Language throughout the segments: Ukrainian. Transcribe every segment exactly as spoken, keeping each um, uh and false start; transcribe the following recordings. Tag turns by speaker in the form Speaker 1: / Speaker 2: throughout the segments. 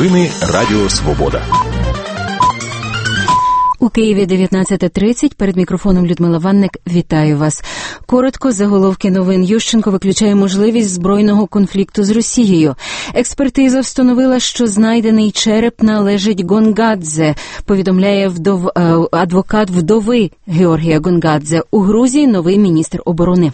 Speaker 1: Новини Радіо Свобода.
Speaker 2: У Києві дев'ятнадцята тридцять. Перед мікрофоном Людмила Ванник. Вітаю вас. Коротко, заголовки новин. Ющенко виключає можливість збройного конфлікту з Росією. Експертиза встановила, що знайдений череп належить Гонгадзе, повідомляє вдов... адвокат вдови Георгія Гонгадзе. У Грузії новий міністр оборони.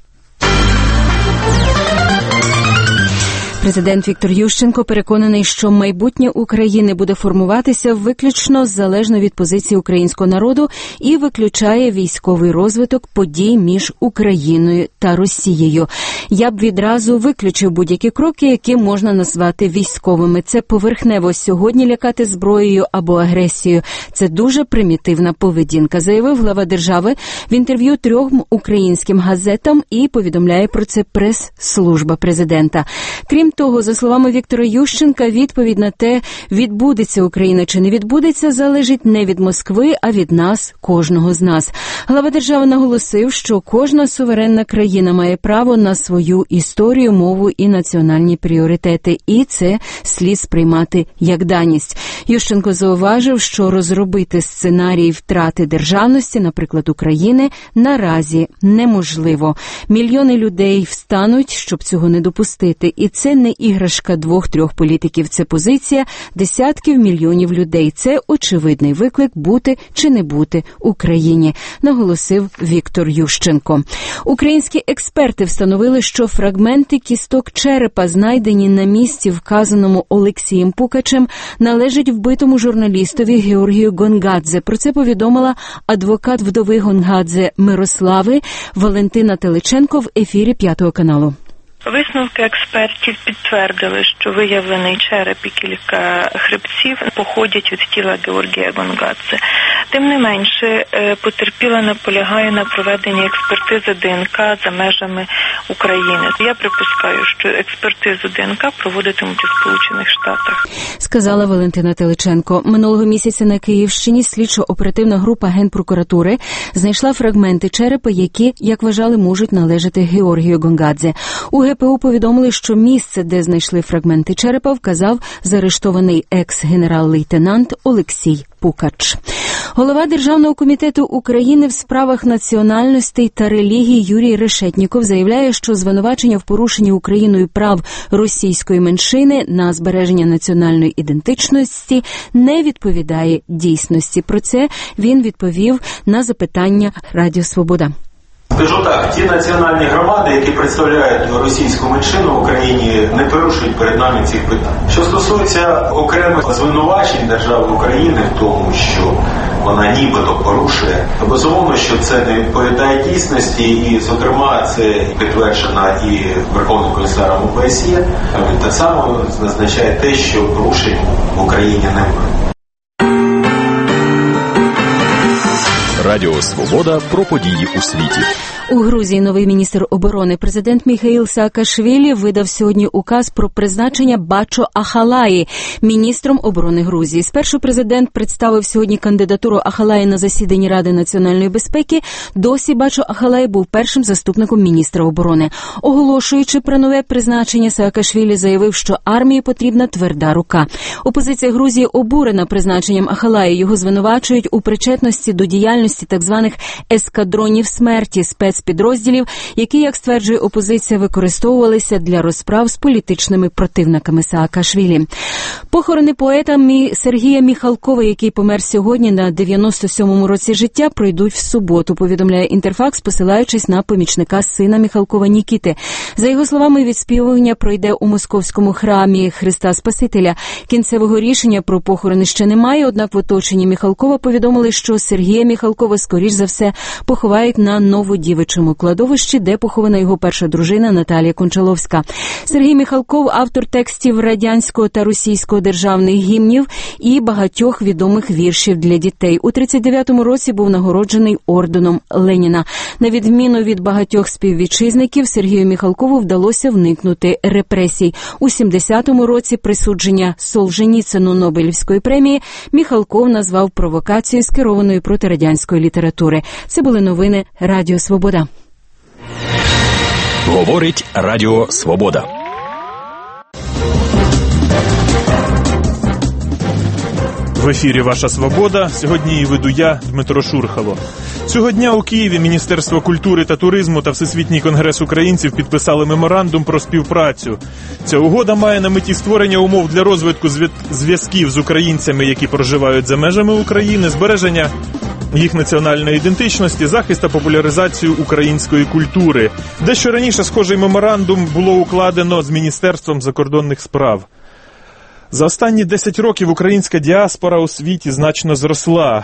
Speaker 2: Президент Віктор Ющенко переконаний, що майбутнє України буде формуватися виключно залежно від позиції українського народу і виключає військовий розвиток подій між Україною та Росією. Я б відразу виключив будь-які кроки, які можна назвати військовими. Це поверхнево сьогодні лякати зброєю або агресією. Це дуже примітивна поведінка, заявив глава держави в інтерв'ю трьом українським газетам і повідомляє про це прес-служба президента. Крім того, за словами Віктора Ющенка, відповідь на те, відбудеться Україна чи не відбудеться, залежить не від Москви, а від нас, кожного з нас. Глава держави наголосив, що кожна суверенна країна має право на свою історію, мову і національні пріоритети, і це слід сприймати як даність. Ющенко зауважив, що розробити сценарій втрати державності, наприклад, України, наразі неможливо. Мільйони людей встануть, щоб цього не допустити, і це не іграшка двох-трьох політиків, це позиція десятків мільйонів людей. Це очевидний виклик бути чи не бути Україні, наголосив Віктор Ющенко. Українські експерти встановили, що фрагменти кісток черепа, знайдені на місці, вказаному Олексієм Пукачем, належать вбитому журналістові Георгію Гонгадзе. Про це повідомила адвокат вдови Гонгадзе Мирослави Валентина Теличенко в ефірі П'ятого каналу.
Speaker 3: Висновки експертів підтвердили, що виявлений череп і кілька хребців походять від тіла Георгія Гонгадзе. Тим не менше, потерпіла наполягає на проведенні експертизи ДНК за межами України. Я припускаю, що експертизу ДНК проводитимуть у Сполучених Штатах.
Speaker 2: Сказала Валентина Теличенко. Минулого місяця на Київщині слідчо-оперативна група Генпрокуратури знайшла фрагменти черепа, які, як вважали, можуть належати Георгію Гонгадзе. У ГПУ повідомили, що місце, де знайшли фрагменти черепа, вказав заарештований екс-генерал-лейтенант Олексій Пукач. Голова Державного комітету України в справах національностей та релігій Юрій Решетніков заявляє, що звинувачення в порушенні Україною прав російської меншини на збереження національної ідентичності не відповідає дійсності. Про це він відповів на запитання Радіо Свобода.
Speaker 4: Скажу так, ті національні громади, які представляють російську меншину в Україні, не порушують перед нами цих питань. Що стосується окремих звинувачень держави України в тому, що вона нібито порушує, то безумовно, що це не відповідає дійсності, і, зокрема, це підтверджено і Верховним комісаром О Б С Є. Так само означає те, що порушень в Україні немає.
Speaker 1: Радіо Свобода про події у світі.
Speaker 2: У Грузії новий міністр оборони. Президент Міхаїл Саакашвілі видав сьогодні указ про призначення Бачо Ахалаї міністром оборони Грузії. Спершу президент представив сьогодні кандидатуру Ахалаї на засіданні Ради національної безпеки. Досі Бачо Ахалаї був першим заступником міністра оборони. Оголошуючи про нове призначення, Саакашвілі заявив, що армії потрібна тверда рука. Опозиція Грузії обурена призначенням Ахалаї. Його звинувачують у причетності до діяльності так званих ескадронів смерті, спецпідрозділів, які, як стверджує опозиція, використовувалися для розправ з політичними противниками Саакашвілі. Похорони поета Сергія Міхалкова, який помер сьогодні на дев'яносто сьомому році життя, пройдуть в суботу, повідомляє Інтерфакс, посилаючись на помічника сина Міхалкова Нікіти. За його словами, відспівування пройде у Московському храмі Христа Спасителя. Кінцевого рішення про похорони ще немає, однак в оточенні Міхалкова повідомили, що Сергія Міхалкова, скоріш за все, поховають на Новодівичому кладовищі, де похована його перша дружина Наталія Кончаловська. Сергій Міхалков – автор текстів радянського та російського державних гімнів і багатьох відомих віршів для дітей. У тридцять дев'ятому році був нагороджений орденом Леніна. На відміну від багатьох співвітчизників, Сергію Міхалкову вдалося вникнути репресій. У сімдесятому році присудження Солженіцину Нобелівської премії Міхалков назвав провокацією, скерованою проти радянської літератури. Це були новини Радіо Свобода.
Speaker 1: Говорить Радіо Свобода.
Speaker 5: В ефірі «Ваша Свобода». Сьогодні її веду я, Дмитро Шурхало. Цього дня у Києві Міністерство культури та туризму та Всесвітній конгрес українців підписали меморандум про співпрацю. Ця угода має на меті створення умов для розвитку зв'язків з українцями, які проживають за межами України, збереження їх національної ідентичності, захист та популяризацію української культури. Дещо раніше схожий меморандум було укладено з Міністерством закордонних справ. За останні десять років українська діаспора у світі значно зросла.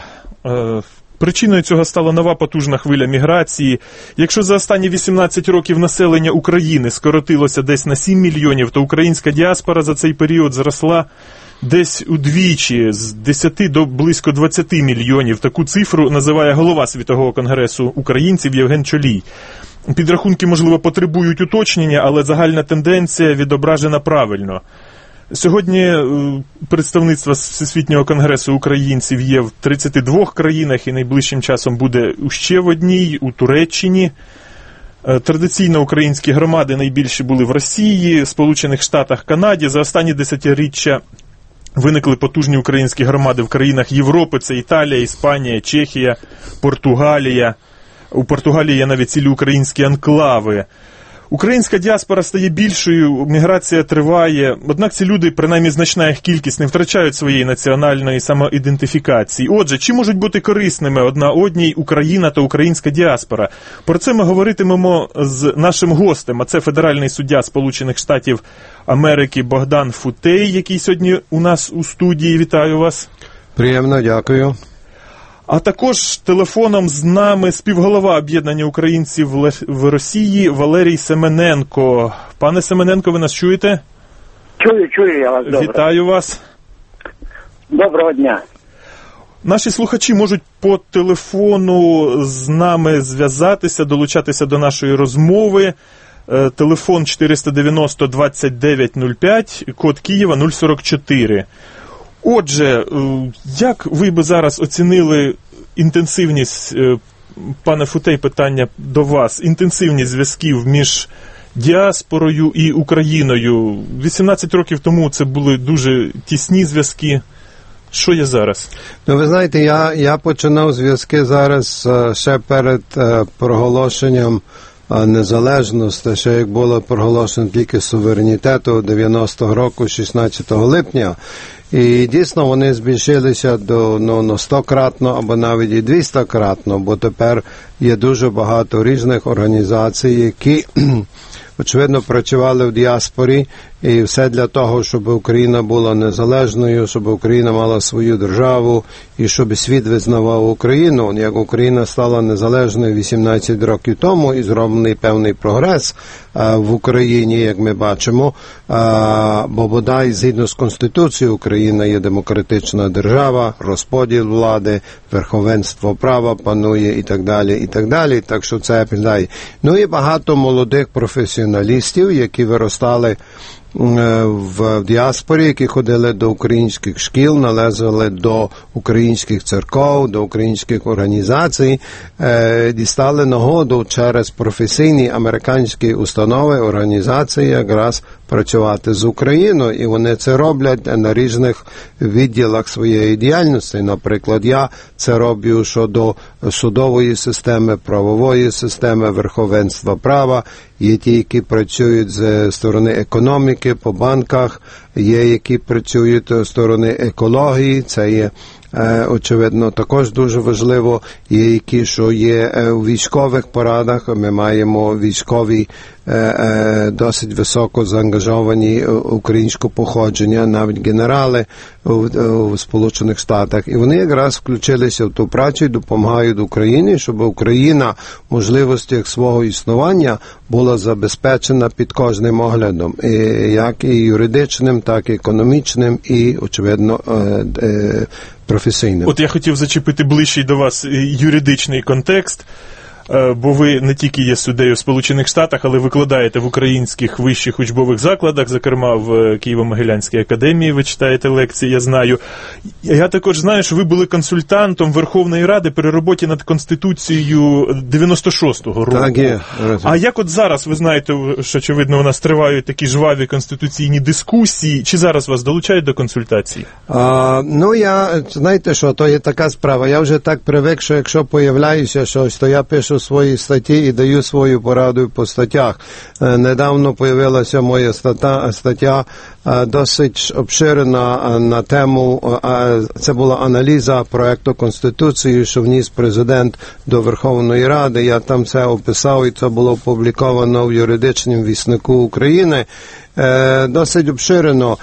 Speaker 5: Причиною цього стала нова потужна хвиля міграції. Якщо за останні вісімнадцять років населення України скоротилося десь на сім мільйонів, то українська діаспора за цей період зросла десь удвічі, з десяти до близько двадцяти мільйонів. Таку цифру називає голова Світового конгресу українців Євген Чолій. Підрахунки, можливо, потребують уточнення, але загальна тенденція відображена правильно. Сьогодні представництво Всесвітнього конгресу українців є в тридцяти двох країнах і найближчим часом буде ще в одній, у Туреччині. Традиційно українські громади найбільші були в Росії, Сполучених Штатах, Канаді. За останні десятиріччя виникли потужні українські громади в країнах Європи. Це Італія, Іспанія, Чехія, Португалія. У Португалії є навіть цілі українські анклави. Українська діаспора стає більшою, міграція триває, однак ці люди, принаймні значна їх кількість, не втрачають своєї національної самоідентифікації. Отже, чи можуть бути корисними одна одній Україна та українська діаспора? Про це ми говоритимемо з нашим гостем, а це федеральний суддя Сполучених Штатів Америки Богдан Футей, який сьогодні у нас у студії. Вітаю вас.
Speaker 6: Приємно, дякую.
Speaker 5: А також телефоном з нами співголова об'єднання українців в Росії Валерій Семененко. Пане Семененко, ви нас чуєте?
Speaker 7: Чую, чую я вас, добре.
Speaker 5: Вітаю вас.
Speaker 7: Доброго дня.
Speaker 5: Наші слухачі можуть по телефону з нами зв'язатися, долучатися до нашої розмови. Телефон чотириста дев'яносто двадцять дев'ять нуль п'ять, код Києва нуль сорок чотири. Отже, як ви би зараз оцінили інтенсивність, пане Футей, питання до вас, інтенсивність зв'язків між діаспорою і Україною? вісімнадцять років тому це були дуже тісні зв'язки. Що є зараз?
Speaker 6: Ну, ви знаєте, я, я починав зв'язки зараз ще перед проголошенням незалежності, ще як було проголошено тільки суверенітету дев'яностого року, шістнадцятого липня. І дійсно вони збільшилися до ну, на стократно або навіть і двістократно, бо тепер є дуже багато різних організацій, які, очевидно, працювали в діаспорі, і все для того, щоб Україна була незалежною, щоб Україна мала свою державу, і щоб світ визнавав Україну. Як Україна стала незалежною вісімнадцять років тому, і зроблений певний прогрес а, в Україні, як ми бачимо, а, бо бодай згідно з Конституцією Україна є демократична держава, розподіл влади, верховенство права панує і так далі, і так далі. Так що це підлягає. Ну і багато молодих професіоналістів, які виростали в діаспорі, які ходили до українських шкіл, належали до українських церков, до українських організацій, дістали нагоду через професійні американські установи, організації якраз працювати з Україною, і вони це роблять на різних відділах своєї діяльності. Наприклад, я це роблю щодо судової системи, правової системи, верховенства права. Є ті, які працюють з сторони економіки, по банках, є, які працюють з сторони екології, це є, очевидно, також дуже важливо. Є, які, що є у військових порадах, ми маємо військові досить високо заангажовані українського походження, навіть генерали у Сполучених Штатах. І вони якраз включилися в ту працю і допомагають Україні, щоб Україна в можливостях свого існування була забезпечена під кожним оглядом, і як і юридичним, так і економічним, і, очевидно, професійним.
Speaker 5: От я хотів зачепити ближчий до вас юридичний контекст. бо ви не тільки є суддею в Сполучених Штатах, але викладаєте в українських вищих учбових закладах, зокрема в Києво-Могилянській академії ви читаєте лекції, я знаю. Я також знаю, що ви були консультантом Верховної Ради при роботі над Конституцією дев'яносто шостого року.
Speaker 6: Так є.
Speaker 5: А як от зараз, ви знаєте, що, очевидно, у нас тривають такі жваві конституційні дискусії, чи зараз вас долучають до консультацій?
Speaker 6: А, ну, я, знаєте що, то є така справа. Я вже так привик, що якщо появляюся щось, то я пишу свої статті і даю свою пораду по статтях. Недавно появилася моя стаття, стаття досить обширена на тему, це була аналіза проекту Конституції, що вніс президент до Верховної Ради. Я там це описав, і це було опубліковано в юридичному віснику України. Досить обширено.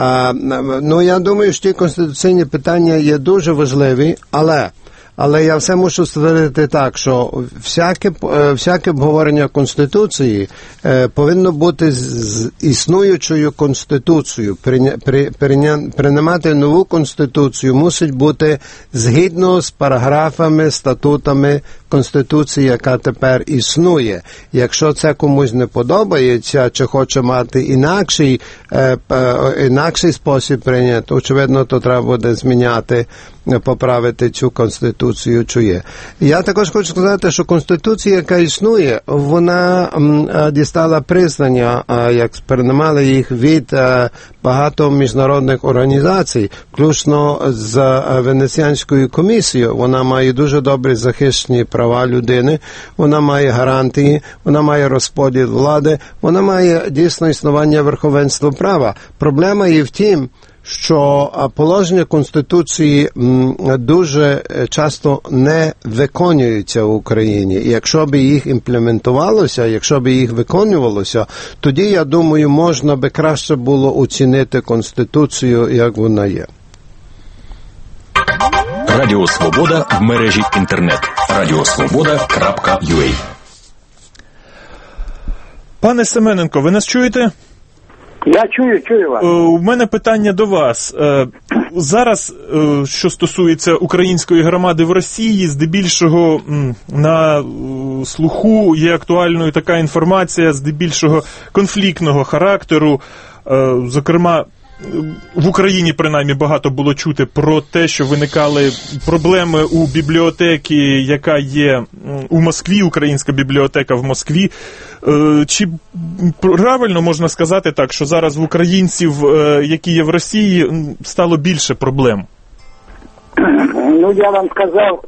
Speaker 6: Ну, я думаю, що ті конституційні питання є дуже важливі, але Але я все мушу ствердити так, що всяке, всяке обговорення Конституції е, повинно бути з, з існуючою Конституцією. Прийня, при, прийня, приймати нову Конституцію мусить бути згідно з параграфами, статутами Конституції, яка тепер існує. Якщо це комусь не подобається, чи хоче мати інакший, е, е, інакший спосіб прийняти, очевидно, то треба буде зміняти, поправити цю Конституцію, що є. Я також хочу сказати, що Конституція, яка існує, вона м, дістала признання, а, як переймали їх від а, багато міжнародних організацій, включно з а, Венеціанською комісією. Вона має дуже добре захищені права людини, вона має гарантії, вона має розподіл влади, вона має дійсно існування верховенства права. Проблема є в тім, що положення Конституції дуже часто не виконуються в Україні. І якщо б їх імплементувалося, якщо б їх виконувалося, тоді, я думаю, можна би краще було оцінити Конституцію, як вона є.
Speaker 1: Радіо Свобода в мережі інтернет. радіосвобода крапка ю а.
Speaker 5: Пане Семененко, ви нас чуєте?
Speaker 7: Я чую, чую вас.
Speaker 5: У мене питання до вас. Зараз, що стосується української громади в Росії, здебільшого на слуху є актуальною така інформація, здебільшого конфліктного характеру. Зокрема, в Україні, принаймні, багато було чути про те, що виникали проблеми у бібліотеки, яка є у Москві, українська бібліотека в Москві. Чи правильно можна сказати так, що зараз в українців, які є в Росії, стало більше проблем?
Speaker 7: Ну, я вам сказав,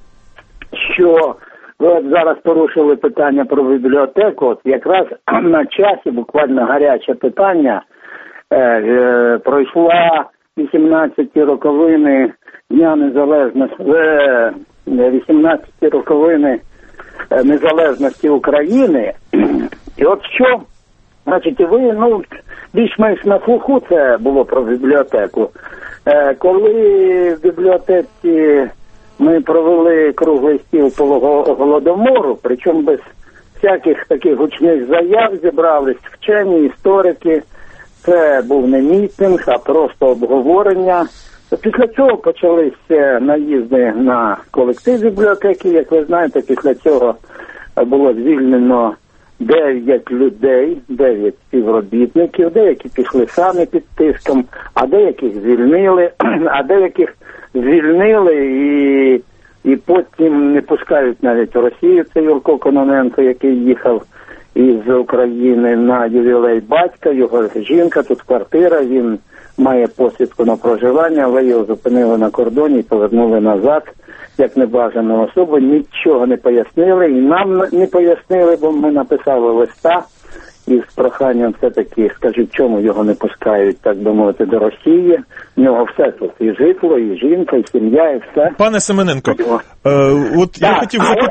Speaker 7: що ви от зараз порушили питання про бібліотеку. От якраз на часі, буквально гаряче питання, Е, е, пройшла вісімнадцяті роковини Дня Незалежності, е, вісімнадцяті роковини Незалежності України. І от що, значить, ви, ну, більш-менш на слуху це було про бібліотеку. Е, коли в бібліотеці ми провели круглий стіл по Голодомору, причому без всяких таких гучних заяв зібрались вчені, історики. Це був не мітинг, а просто обговорення. Після цього почалися наїзди на колектив бібліотеки. Як ви знаєте, після цього було звільнено дев'ять людей, дев'ять співробітників, деякі пішли самі під тиском, а деяких звільнили, а деяких звільнили і, і потім не пускають навіть в Росію. Це Юрко Кононенко, який їхав із України на ювілей батька, його жінка, тут квартира, він має посвідку на проживання, але його зупинили на кордоні і повернули назад, як небажану особу, нічого не пояснили, і нам не пояснили, бо ми написали листа із проханням все-таки, скажіть, чому його не пускають, так би мовити, до Росії. В нього все тут, і житло, і жінка, і сім'я, і все.
Speaker 5: Пане Семененко, е, от
Speaker 7: так,
Speaker 5: я хотів...
Speaker 7: А от,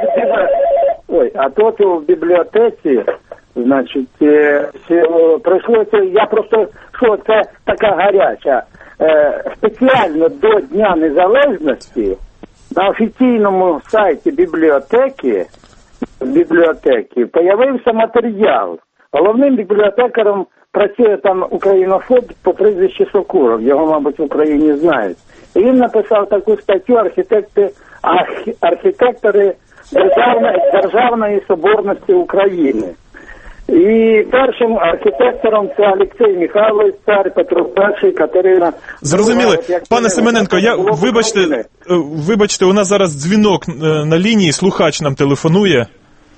Speaker 7: ой, а тут в бібліотеці, значить, прийшлося, я просто, що це така гаряча, е, спеціально до Дня Незалежності на офіційному сайті бібліотеки, бібліотеки появився матеріал. Головним бібліотекарем працює там українофоб по прізвищу Сокуров, його, мабуть, в Україні знають. І він написав таку статтю «Архітекти, арх, архітектори державної, державної соборності України. І першим архітектором це Олексій Михайлович, цар Петро І, Катерина.
Speaker 5: Зрозуміли. Пане Семененко, я, вибачте, вибачте, у нас зараз дзвінок на лінії, слухач нам телефонує.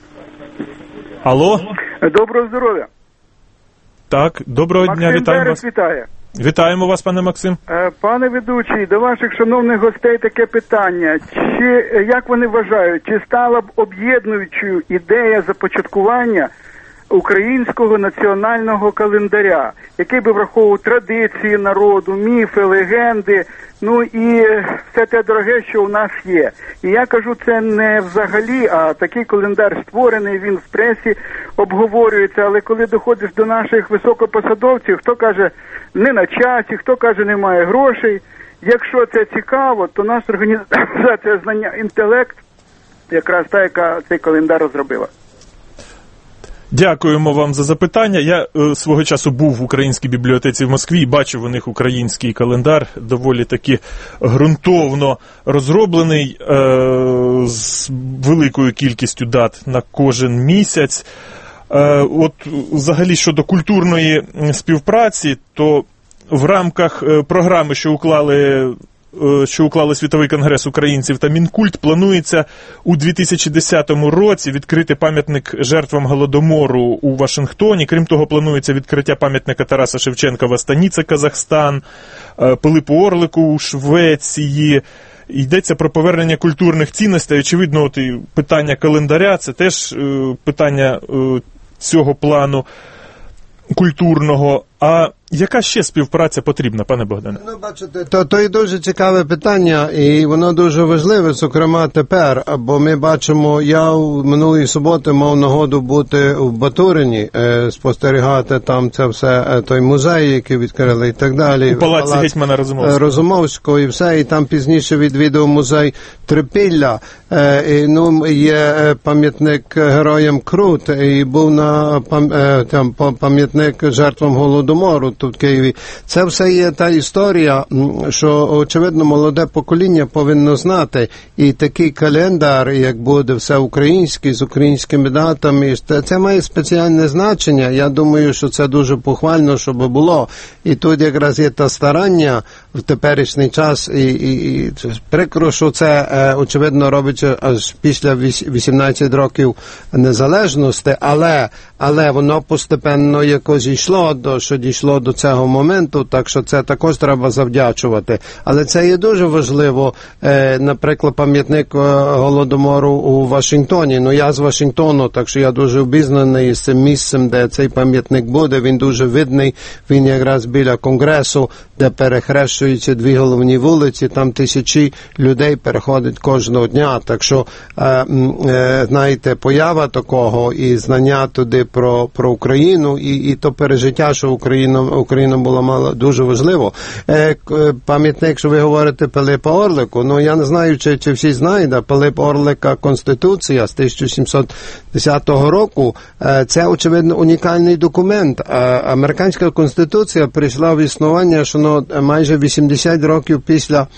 Speaker 5: Алло?
Speaker 8: Доброго здоров'я.
Speaker 5: Так, доброго
Speaker 8: Максим
Speaker 5: дня, вітаємо
Speaker 8: Берез
Speaker 5: вас.
Speaker 8: Вітає.
Speaker 5: Вітаємо вас, пане Максим.
Speaker 8: Пане ведучий, до ваших шановних гостей таке питання. Чи, як вони вважають, чи стала б об'єднуючою ідея започаткування українського національного календаря, який би враховував традиції народу, міфи, легенди, ну і все те дороге, що у нас є. І я кажу, це не взагалі, а такий календар створений, він в пресі обговорюється, але коли доходиш до наших високопосадовців, хто каже не на часі, хто каже немає грошей. Якщо це цікаво, то наша організація Знання інтелект якраз та, яка цей календар розробила.
Speaker 5: Дякуємо вам за запитання. Я е, свого часу був в Українській бібліотеці в Москві і бачив у них український календар, доволі таки ґрунтовно розроблений, е, з великою кількістю дат на кожен місяць. Е, от взагалі щодо культурної співпраці, то в рамках е, програми, що уклали що уклали Світовий конгрес українців та Мінкульт, планується у дві тисячі десятому році відкрити пам'ятник жертвам Голодомору у Вашингтоні. Крім того, планується відкриття пам'ятника Тараса Шевченка в Астані, це Казахстан, Пилипу Орлику у Швеції. Йдеться про повернення культурних цінностей. Очевидно, от і питання календаря – це теж питання цього плану культурного. А яка ще співпраця потрібна, пане Богдане?
Speaker 6: Ну, бачите, то, то і дуже цікаве питання, і воно дуже важливе, зокрема тепер, бо ми бачимо, я в минулої суботи мав нагоду бути в Батурині, е, спостерігати там це все, е, той музей, який відкрили і так далі.
Speaker 5: У палаці
Speaker 6: Палац
Speaker 5: гетьмана Розумовського.
Speaker 6: Розумовського і все, і там пізніше відвідав музей Трипілля, е, і, ну, є пам'ятник героям Крут, і був на пам, е, там пам'ятник жертвам Голодомору тут в Києві. Це все є та історія, що, очевидно, молоде покоління повинно знати. І такий календар, як буде все український, з українськими датами, це має спеціальне значення. Я думаю, що це дуже похвально, щоб було. І тут якраз є та старання в теперішній час. І, і, і прикро, що це, очевидно, робиться аж після вісімнадцяти років незалежності, але, але воно постепенно якось йшло, до, що дійшло до цього моменту, так що це також треба завдячувати. Але це є дуже важливо, е, наприклад, пам'ятник Голодомору у Вашингтоні. Ну, я з Вашингтону, так що я дуже обізнаний з цим місцем, де цей пам'ятник буде. Він дуже видний, він якраз біля Конгресу, де перехрещуються дві головні вулиці, там тисячі людей переходять кожного дня. Так що, е, е, знаєте, поява такого і знання туди про, про Україну, і, і то пережиття, що Україна, Україна була мала, дуже важливо. Е, пам'ятник, що ви говорите, Пилипа Орлику, ну я не знаю, чи, чи всі знають, а Пилип Орлика Конституція з тисяча сімсот десятого року, е, це, очевидно, унікальний документ. Е, американська Конституція прийшла в існування, що ну, майже вісімдесят років після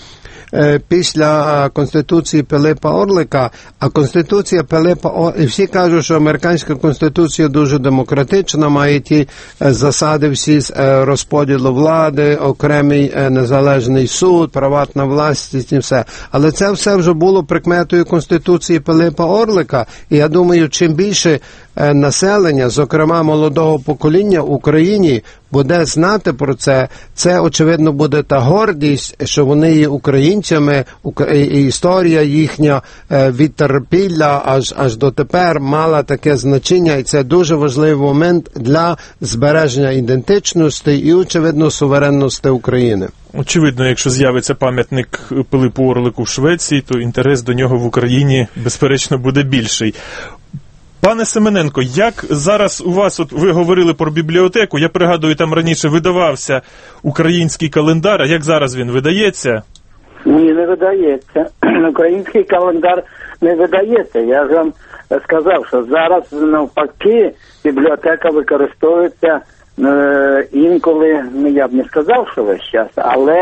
Speaker 6: після Конституції Пилипа Орлика, а Конституція Пилипа Орлика, і всі кажуть, що американська Конституція дуже демократична, має ті засади всі розподілу влади, окремий незалежний суд, приватна власність і все. Але це все вже було прикметою Конституції Пилипа Орлика, і я думаю, чим більше населення, зокрема молодого покоління в Україні, буде знати про це, це, очевидно, буде та гордість, що вони є українцями, і історія їхня від Трипілля аж, аж дотепер мала таке значення, і це дуже важливий момент для збереження ідентичності і, очевидно, суверенності України.
Speaker 5: Очевидно, якщо з'явиться пам'ятник Пилипу Орлику в Швеції, то інтерес до нього в Україні, безперечно, буде більший. Пане Семененко, як зараз у вас, от ви говорили про бібліотеку, я пригадую, там раніше видавався український календар, а як зараз він видається?
Speaker 7: Ні, не видається. Український календар не видається. Я ж вам сказав, що зараз навпаки бібліотека використовується е, інколи, ну я б не сказав, що весь час, але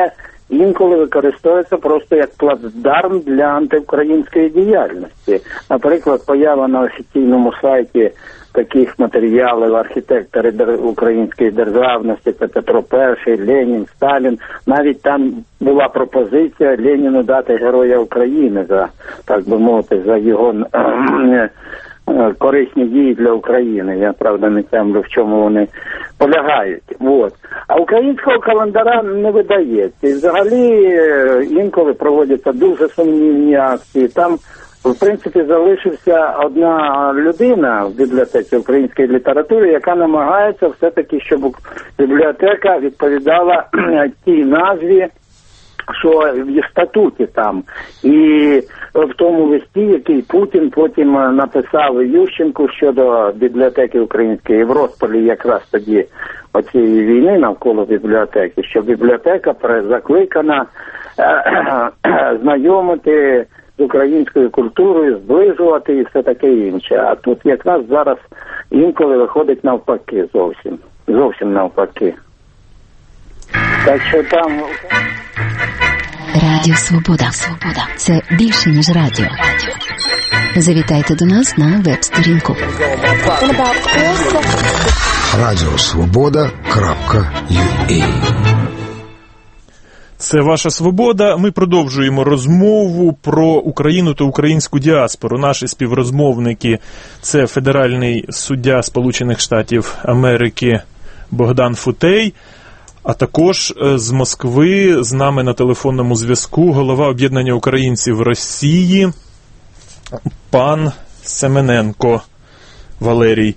Speaker 7: інколи використовується просто як плацдарм для антиукраїнської діяльності. Наприклад, поява на офіційному сайті таких матеріалів архітектори української державності, це Петро І, Ленін, Сталін. Навіть там була пропозиція Леніну дати Героя України за, так би мовити, за його корисні дії для України. Я, правда, не знаю, в чому вони полягають. От. А українського календара не видається. І взагалі інколи проводяться дуже сумнівні акції. Там, в принципі, залишився одна людина в бібліотеці української літератури, яка намагається все-таки, щоб бібліотека відповідала тій назві, що в статуті там. І в тому листі, який Путін потім написав Ющенку щодо бібліотеки української в розпалі якраз тоді оцієї війни навколо бібліотеки, що бібліотека закликана знайомити з українською культурою, зближувати і все таке інше. А тут якраз зараз інколи виходить навпаки зовсім. Зовсім навпаки. Так що там...
Speaker 9: Радіо Свобода. Свобода. Це більше, ніж радіо. Завітайте до нас на веб-сторінку.
Speaker 10: радіо свобода крапка ю а.
Speaker 5: Це «Ваша свобода». Ми продовжуємо розмову про Україну та українську діаспору. Наші співрозмовники – це федеральний суддя Сполучених Штатів Америки Богдан Футей, а також з Москви з нами на телефонному зв'язку голова об'єднання українців Росії пан Семененко Валерій.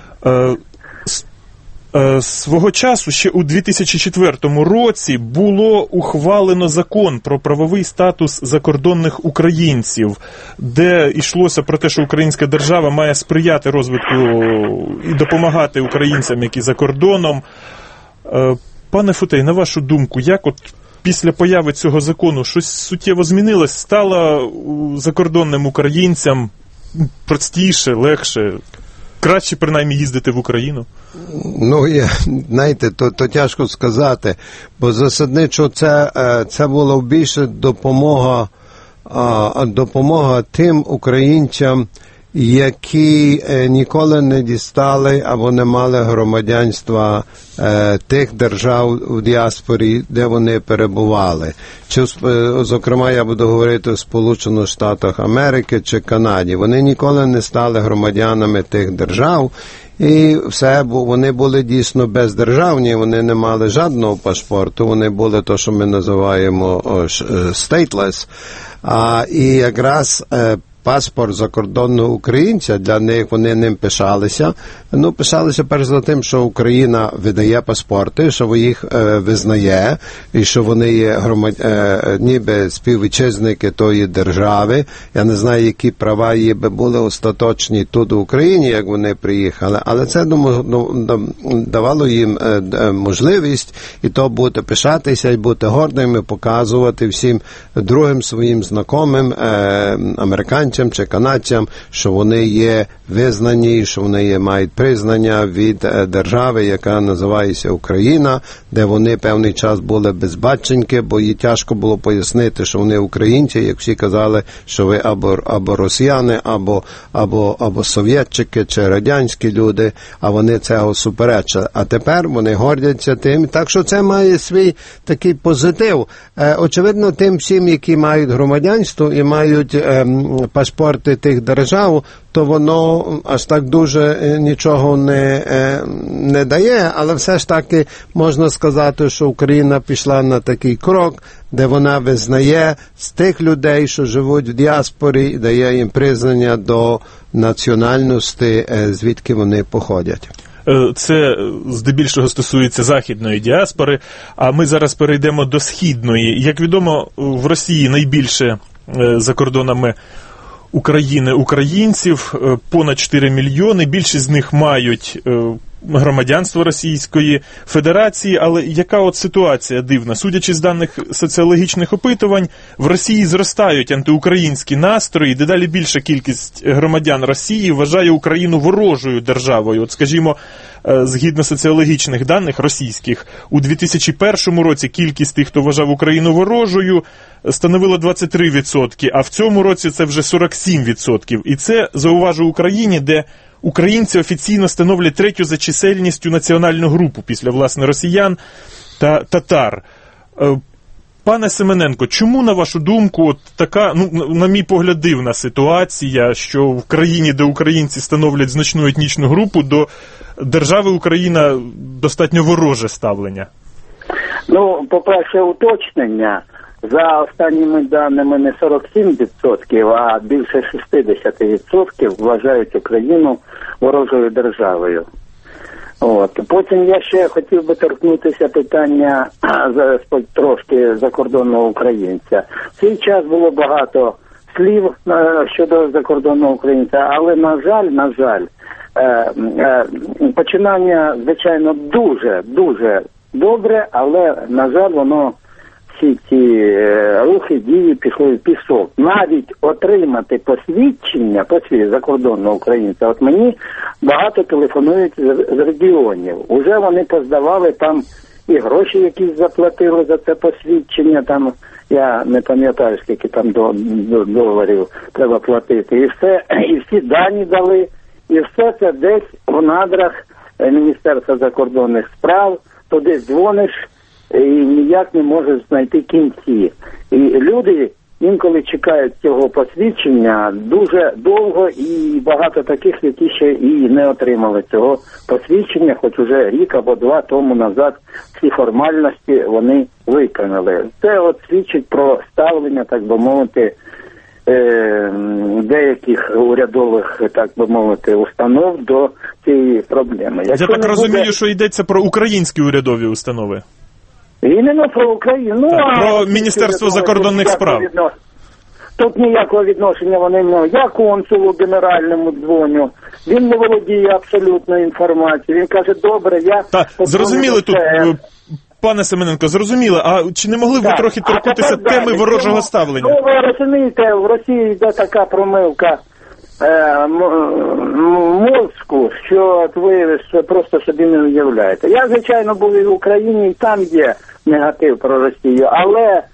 Speaker 5: Свого часу, ще у дві тисячі четвертому році, було ухвалено закон про правовий статус закордонних українців, де йшлося про те, що українська держава має сприяти розвитку і допомагати українцям, які за кордоном. Пане Футей, на вашу думку, як от після появи цього закону щось суттєво змінилось? Стало закордонним українцям простіше, легше, краще принаймні їздити в Україну?
Speaker 6: Ну, я, знаєте, то, то тяжко сказати, бо засадничо це, це була більше допомога, допомога тим українцям, які ніколи не дістали або не мали громадянства е, тих держав у діаспорі, де вони перебували. Чи, зокрема, я буду говорити у Сполучених Штатах Америки чи Канаді. Вони ніколи не стали громадянами тих держав, і все, бо вони були дійсно бездержавні, вони не мали жодного паспорту, вони були то, що ми називаємо stateless. А, і якраз е, паспорт закордонного українця, для них вони ним пишалися. Ну, пишалися перш за тим, що Україна видає паспорти, що їх е, визнає, і що вони є громад... е, ніби співвітчизники тої держави. Я не знаю, які права її би були остаточні тут в Україні, як вони приїхали, але це давало їм е, е, можливість і то бути пишатися, і бути гордими, показувати всім другим своїм знайомим, е, американцям чи канадцям, що вони є визнані, що вони є, мають признання від держави, яка називається Україна, де вони певний час були безбатченьки, бо їй тяжко було пояснити, що вони українці, як всі казали, що ви або, або росіяни, або, або, або совєтчики, чи радянські люди, а вони цього суперечили. А тепер вони гордяться тим. Так що це має свій такий позитив. Е, очевидно, тим всім, які мають громадянство і мають е, паспорти тих держав, то воно аж так дуже нічого не, не дає, але все ж таки можна сказати, що Україна пішла на такий крок, де вона визнає з тих людей, що живуть в діаспорі, дає їм признання до національності, звідки вони походять.
Speaker 5: Це здебільшого стосується західної діаспори, а ми зараз перейдемо до східної. Як відомо, в Росії найбільше за кордонами України українців, понад чотири мільйони, більшість з них мають громадянство Російської Федерації, але яка от ситуація дивна? Судячи з даних соціологічних опитувань, в Росії зростають антиукраїнські настрої, дедалі більша кількість громадян Росії вважає Україну ворожою державою. От, скажімо, згідно соціологічних даних російських, у дві тисячі першому році кількість тих, хто вважав Україну ворожою, становила двадцять три відсотки, а в цьому році це вже сорок сім відсотків. І це, зауважу, Україні, де українці офіційно становлять третю за чисельністю національну групу після, власне, росіян та татар. Пане Семененко, чому, на вашу думку, от така, ну, на мій погляд, дивна ситуація, що в країні, де українці становлять значну етнічну групу, до держави Україна достатньо вороже ставлення?
Speaker 7: Ну, по-перше, уточнення. За останніми даними не сорок сім відсотків, а більше шістдесят відсотків вважають Україну ворожою державою. От. Потім я ще хотів би торкнутися питання трошки закордонного українця. В цей час було багато слів щодо закордонного українця, але, на жаль, на жаль, починання, звичайно, дуже, дуже добре, але, на жаль, воно всі ці рухи, дії пішли в пісок. Навіть отримати посвідчення, посвідчення закордонного українця, от мені багато телефонують з регіонів. Уже вони поздавали там і гроші якісь заплатили за це посвідчення, там, я не пам'ятаю, скільки там до, до доларів треба платити. І все, і всі дані дали, і все це десь в надрах Міністерства закордонних справ, то десь дзвониш, і ніяк не можеш знайти кінці. І люди інколи чекають цього посвідчення дуже довго, і багато таких, які ще і не отримали цього посвідчення, хоч уже рік або два тому назад всі формальності вони виконали. Це от свідчить про ставлення, так би мовити, деяких урядових, так би мовити, установ до цієї проблеми.
Speaker 5: Якщо Я так розумію, буде... що йдеться про українські урядові установи.
Speaker 7: Іменно про Україну. Ну,
Speaker 5: так, про Міністерство закордонних справ.
Speaker 7: Віднос... Тут ніякого відношення вони не мають. Я консулу генеральному дзвоню. Він не володіє абсолютною інформацією. Він каже, добре, я...
Speaker 5: Так, зрозуміли тут, пане Семененко, зрозуміло. А чи не могли б ви трохи торкнутися теми далі, ворожого ставлення?
Speaker 7: Ну, ви розумієте, в Росії йде така промивка е, мозку, що ви просто собі не уявляєте. Я, звичайно, був і в Україні, і там є негатив про Росію, але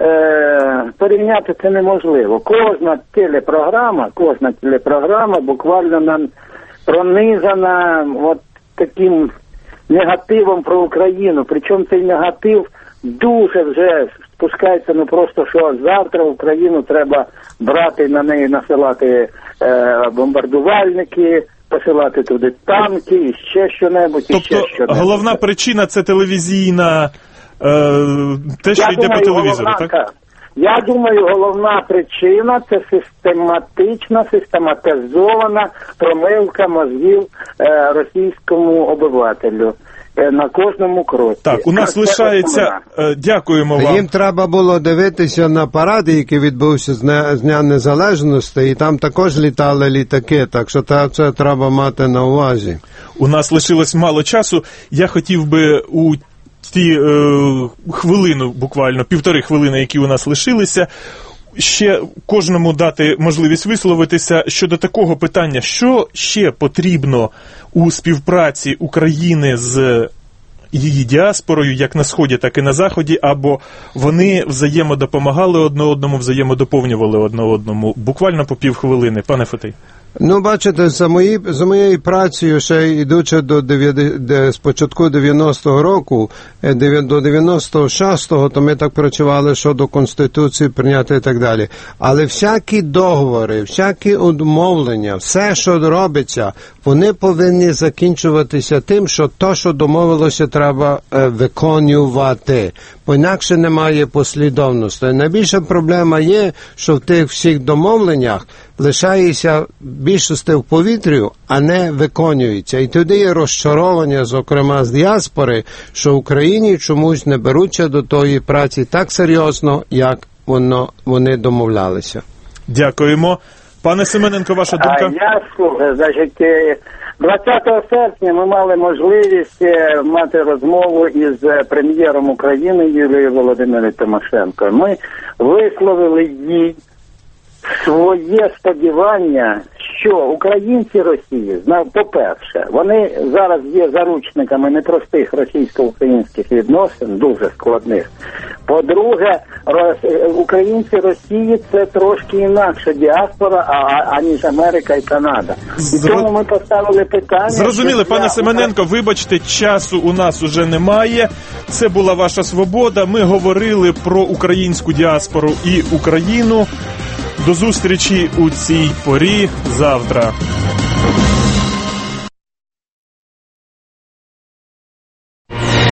Speaker 7: е, порівняти це неможливо. Кожна телепрограма, кожна телепрограма буквально нам пронизана от таким негативом про Україну. Причому цей негатив дуже вже спускається, ну просто, що завтра Україну треба брати, на неї насилати е, бомбардувальники, посилати туди танки, і ще що-небудь, і
Speaker 5: тобто,
Speaker 7: ще що-небудь.
Speaker 5: Головна причина – це телевізійна, е, те, що
Speaker 7: Я
Speaker 5: йде
Speaker 7: думаю,
Speaker 5: по телевізору,
Speaker 7: головна,
Speaker 5: так?
Speaker 7: Я думаю, головна причина – це систематична, систематизована промивка мозгів е, російському обивателю е, на кожному кроці.
Speaker 5: Так, у нас
Speaker 7: це
Speaker 5: лишається, е, дякуємо вам.
Speaker 6: Їм треба було дивитися на паради, який відбувся з, не, з Дня Незалежності, і там також літали літаки, так що це, це треба мати на увазі.
Speaker 5: У нас лишилось мало часу, я хотів би у ті е, хвилину, буквально півтори хвилини, які у нас лишилися, ще кожному дати можливість висловитися щодо такого питання, що ще потрібно у співпраці України з її діаспорою, як на Сході, так і на Заході, або вони взаємодопомагали одне одному, взаємодоповнювали одне одному. Буквально по півхвилини. Пане Фатей.
Speaker 6: Ну, бачите, за, мої, за моєю працею, ще йдучи до дев'яносто, з початку дев'яностого року, до дев'яносто шостого, то ми так працювали щодо Конституції прийняти і так далі. Але всякі договори, всякі умовлення, все, що робиться, вони повинні закінчуватися тим, що то, що домовилося, треба е, виконувати. Бо інакше немає послідовності. Найбільша проблема є, що в тих всіх домовленнях лишається більшості в повітрю, а не виконується. І тоді є розчарування, зокрема з діаспори, що в Україні чомусь не беруться до тої праці так серйозно, як воно, вони домовлялися.
Speaker 5: Дякуємо. Пане Семененко, ваша думка?
Speaker 7: А я, слухаю, значить, двадцятого серпня ми мали можливість мати розмову із прем'єром України Юлією Володимирівною Тимошенко. Ми висловили їй своє сподівання, що українці Росії, по-перше, вони зараз є заручниками непростих російсько-українських відносин, дуже складних. По-друге, українці Росії – це трошки інакша діаспора, аніж Америка і Канада. І тому ми поставили питання...
Speaker 5: Зрозуміли, пане Семененко, вибачте, часу у нас уже немає. Це була ваша свобода. Ми говорили про українську діаспору і Україну. До зустрічі у цій порі завтра.